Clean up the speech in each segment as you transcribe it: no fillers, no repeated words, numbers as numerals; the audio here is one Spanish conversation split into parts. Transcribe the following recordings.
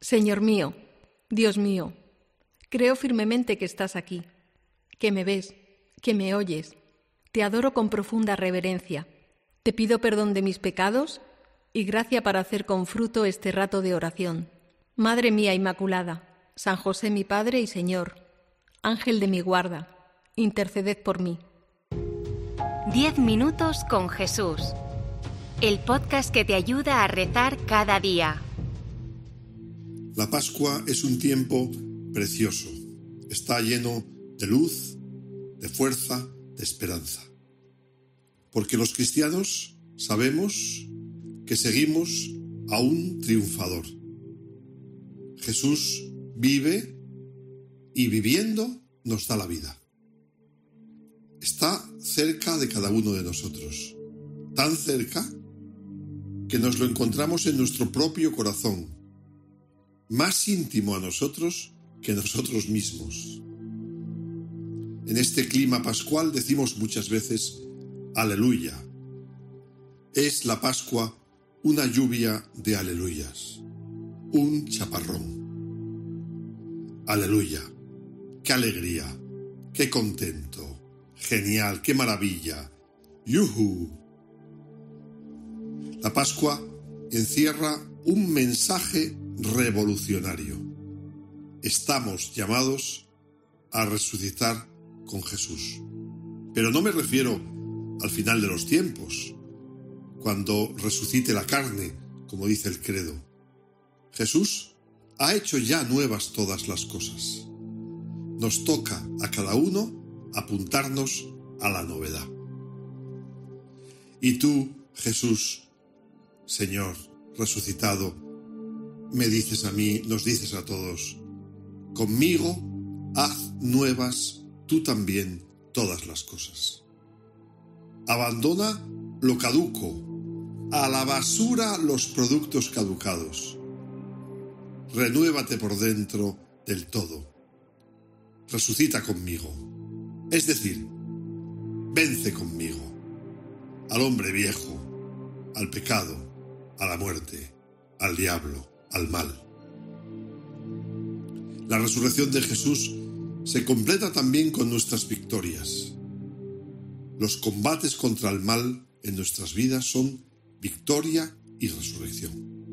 Señor mío, Dios mío, creo firmemente que estás aquí, que me ves, que me oyes. Te adoro con profunda reverencia. Te pido perdón de mis pecados y gracia para hacer con fruto este rato de oración. Madre mía Inmaculada, San José mi Padre y Señor, Ángel de mi guarda, interceded por mí. 10 minutos con Jesús. El podcast que te ayuda a rezar cada día. La Pascua es un tiempo precioso. Está lleno de luz, de fuerza, de esperanza. Porque los cristianos sabemos que seguimos a un triunfador. Jesús vive y viviendo nos da la vida. Está cerca de cada uno de nosotros, tan cerca que nos lo encontramos en nuestro propio corazón, más íntimo a nosotros que nosotros mismos. En este clima pascual decimos muchas veces aleluya. Es la Pascua una lluvia de aleluyas, un chaparrón. Aleluya, qué alegría, qué contento, genial, qué maravilla, ¡yujú! La Pascua encierra un mensaje revolucionario. Estamos llamados a resucitar con Jesús. Pero no me refiero al final de los tiempos, cuando resucite la carne, como dice el credo. Jesús ha hecho ya nuevas todas las cosas. Nos toca a cada uno apuntarnos a la novedad. Y tú, Jesús, Señor resucitado, me dices a mí, nos dices a todos, conmigo haz nuevas tú también todas las cosas. Abandona lo caduco, a la basura los productos caducados. Renuévate por dentro del todo. Resucita conmigo. Es decir, vence conmigo al hombre viejo, al pecado, a la muerte, al diablo, al mal. La resurrección de Jesús se completa también con nuestras victorias. Los combates contra el mal en nuestras vidas son victoria y resurrección.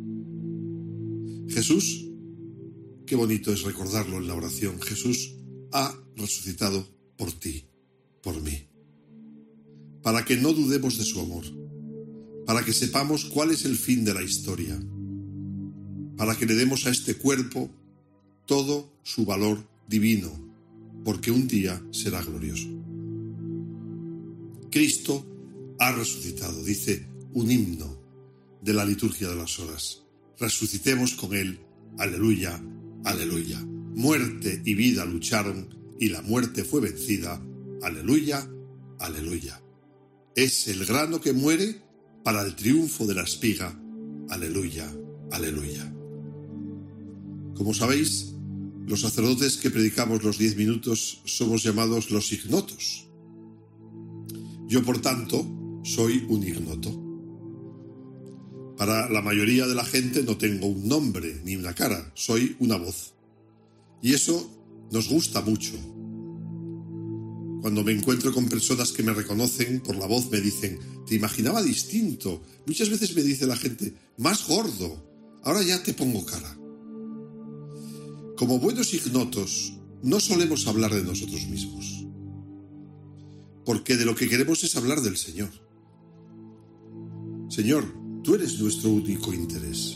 Jesús, qué bonito es recordarlo en la oración, Jesús ha resucitado por ti, por mí, para que no dudemos de su amor, para que sepamos cuál es el fin de la historia, para que le demos a este cuerpo todo su valor divino, porque un día será glorioso. Cristo ha resucitado, dice un himno de la liturgia de las horas. Resucitemos con Él, aleluya, aleluya. Muerte y vida lucharon y la muerte fue vencida, aleluya, aleluya. Es el grano que muere para el triunfo de la espiga, aleluya, aleluya. Como sabéis, los sacerdotes que predicamos los 10 minutos somos llamados los ignotos. Yo, por tanto, soy un ignoto. Para la mayoría de la gente no tengo un nombre ni una cara, soy una voz. Y eso nos gusta mucho. Cuando me encuentro con personas que me reconocen por la voz, me dicen, te imaginaba distinto. Muchas veces me dice la gente, más gordo, ahora ya te pongo cara. Como buenos ignotos, no solemos hablar de nosotros mismos, porque de lo que queremos es hablar del Señor. Señor, tú eres nuestro único interés.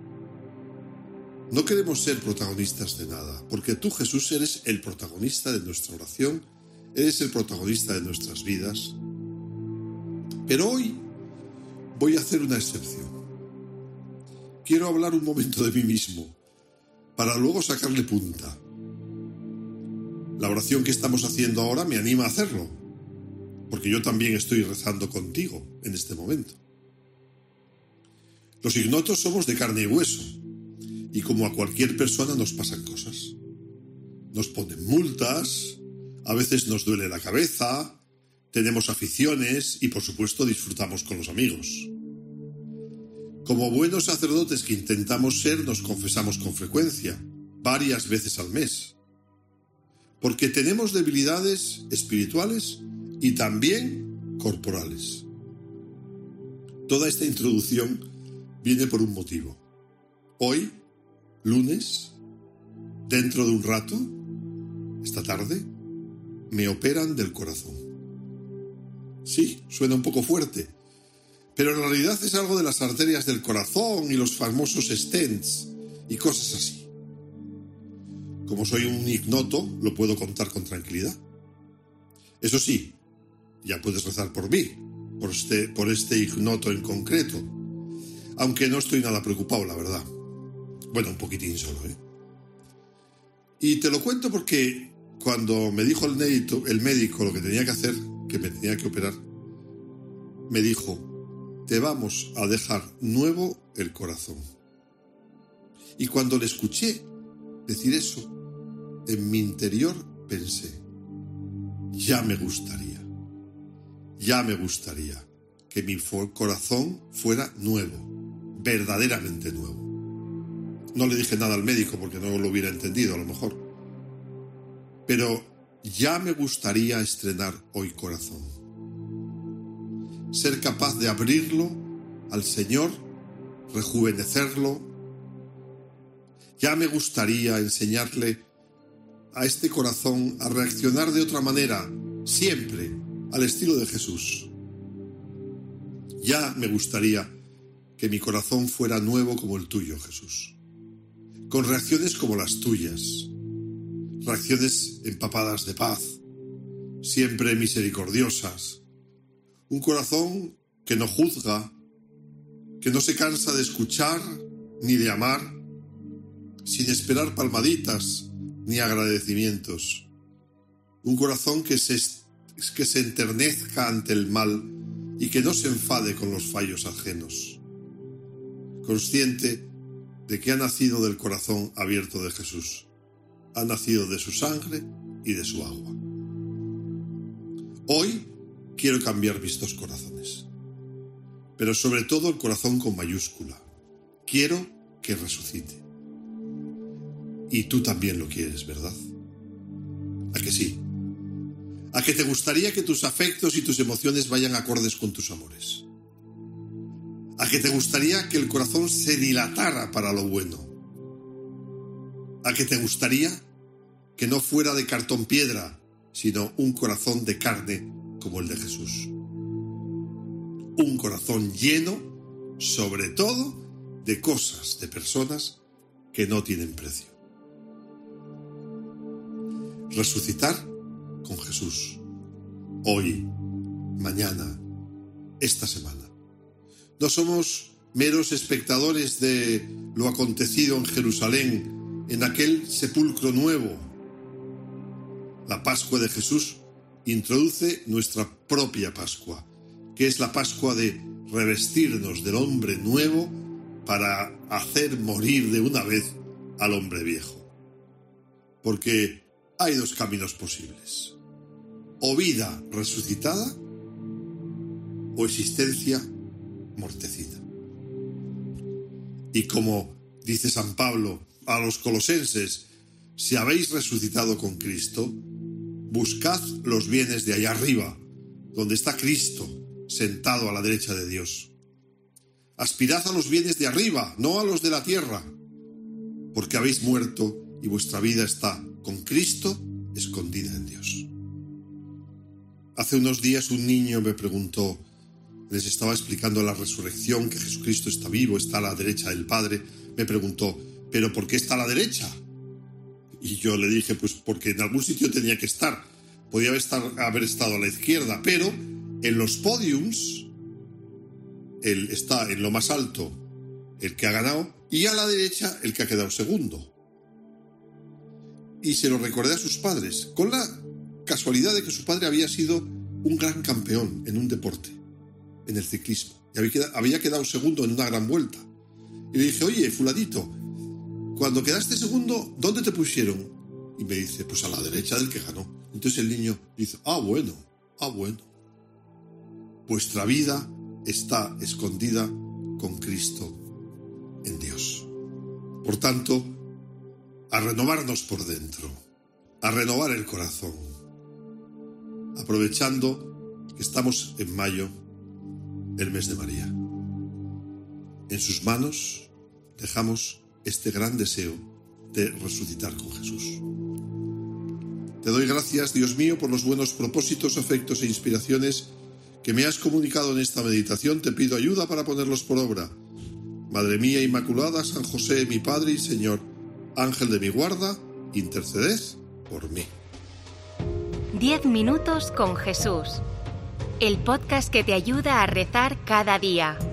No queremos ser protagonistas de nada, porque tú, Jesús, eres el protagonista de nuestra oración, eres el protagonista de nuestras vidas. Pero hoy voy a hacer una excepción. Quiero hablar un momento de mí mismo, para luego sacarle punta. La oración que estamos haciendo ahora me anima a hacerlo, porque yo también estoy rezando contigo en este momento. Los ignotos somos de carne y hueso, y como a cualquier persona nos pasan cosas. Nos ponen multas, a veces nos duele la cabeza, tenemos aficiones y por supuesto disfrutamos con los amigos. Como buenos sacerdotes que intentamos ser, nos confesamos con frecuencia, varias veces al mes. Porque tenemos debilidades espirituales y también corporales. Toda esta introducción viene por un motivo. Hoy, lunes, dentro de un rato, esta tarde, me operan del corazón. Sí, suena un poco fuerte, pero en realidad es algo de las arterias del corazón y los famosos stents y cosas así. Como soy un ignoto, lo puedo contar con tranquilidad. Eso sí, ya puedes rezar por mí, por este ignoto en concreto, aunque no estoy nada preocupado, la verdad. Bueno, un poquitín solo, ¿eh? Y te lo cuento porque cuando me dijo el médico lo que tenía que hacer, que me tenía que operar, me dijo: te vamos a dejar nuevo el corazón. Y cuando le escuché decir eso, en mi interior pensé: ya me gustaría que mi corazón fuera nuevo, verdaderamente nuevo. No le dije nada al médico porque no lo hubiera entendido a lo mejor. Pero ya me gustaría estrenar hoy corazón. Ser capaz de abrirlo al Señor, rejuvenecerlo. Ya me gustaría enseñarle a este corazón a reaccionar de otra manera, siempre al estilo de Jesús. Ya me gustaría que mi corazón fuera nuevo como el tuyo, Jesús, con reacciones como las tuyas, reacciones empapadas de paz, siempre misericordiosas, un corazón que no juzga, que no se cansa de escuchar ni de amar, sin esperar palmaditas ni agradecimientos, un corazón que se enternezca ante el mal y que no se enfade con los fallos ajenos, consciente de que ha nacido del corazón abierto de Jesús, ha nacido de su sangre y de su agua. Hoy quiero cambiar mis dos corazones, pero sobre todo el corazón con mayúscula. Quiero que resucite. Y tú también lo quieres, ¿verdad? ¿A que sí? ¿A que te gustaría que tus afectos y tus emociones vayan acordes con tus amores? ¿A que te gustaría que el corazón se dilatara para lo bueno? ¿A que te gustaría que no fuera de cartón piedra, sino un corazón de carne como el de Jesús? Un corazón lleno, sobre todo, de cosas, de personas que no tienen precio. Resucitar con Jesús. Hoy, mañana, esta semana. No somos meros espectadores de lo acontecido en Jerusalén, en aquel sepulcro nuevo. La Pascua de Jesús introduce nuestra propia Pascua, que es la Pascua de revestirnos del hombre nuevo para hacer morir de una vez al hombre viejo. Porque hay dos caminos posibles: o vida resucitada o existencia mortecina. Y como dice San Pablo a los colosenses: si habéis resucitado con Cristo, buscad los bienes de allá arriba, donde está Cristo sentado a la derecha de Dios. Aspirad a los bienes de arriba, no a los de la tierra, porque habéis muerto y vuestra vida está con Cristo escondida en Dios. Hace unos días un niño me preguntó, les estaba explicando la resurrección, que Jesucristo está vivo, está a la derecha del Padre. Me preguntó: ¿pero por qué está a la derecha? Y yo le dije: pues porque en algún sitio tenía que estar. Podía haber estado a la izquierda, pero en los podiums él está en lo más alto, el que ha ganado, y a la derecha el que ha quedado segundo. Y se lo recordé a sus padres, con la casualidad de que su padre había sido un gran campeón en un deporte, en el ciclismo, y había quedado segundo en una gran vuelta. Y le dije: oye, fulanito, cuando quedaste segundo, ¿dónde te pusieron? Y me dice: pues a la derecha del que ganó. Entonces el niño dice: bueno. Vuestra vida está escondida con Cristo en Dios. Por tanto, a renovarnos por dentro, a renovar el corazón, aprovechando que estamos en mayo, el mes de María. En sus manos dejamos este gran deseo de resucitar con Jesús. Te doy gracias, Dios mío, por los buenos propósitos, afectos e inspiraciones que me has comunicado en esta meditación. Te pido ayuda para ponerlos por obra. Madre mía Inmaculada, San José, mi Padre y Señor, Ángel de mi guarda, interceded por mí. 10 minutos con Jesús. El podcast que te ayuda a rezar cada día.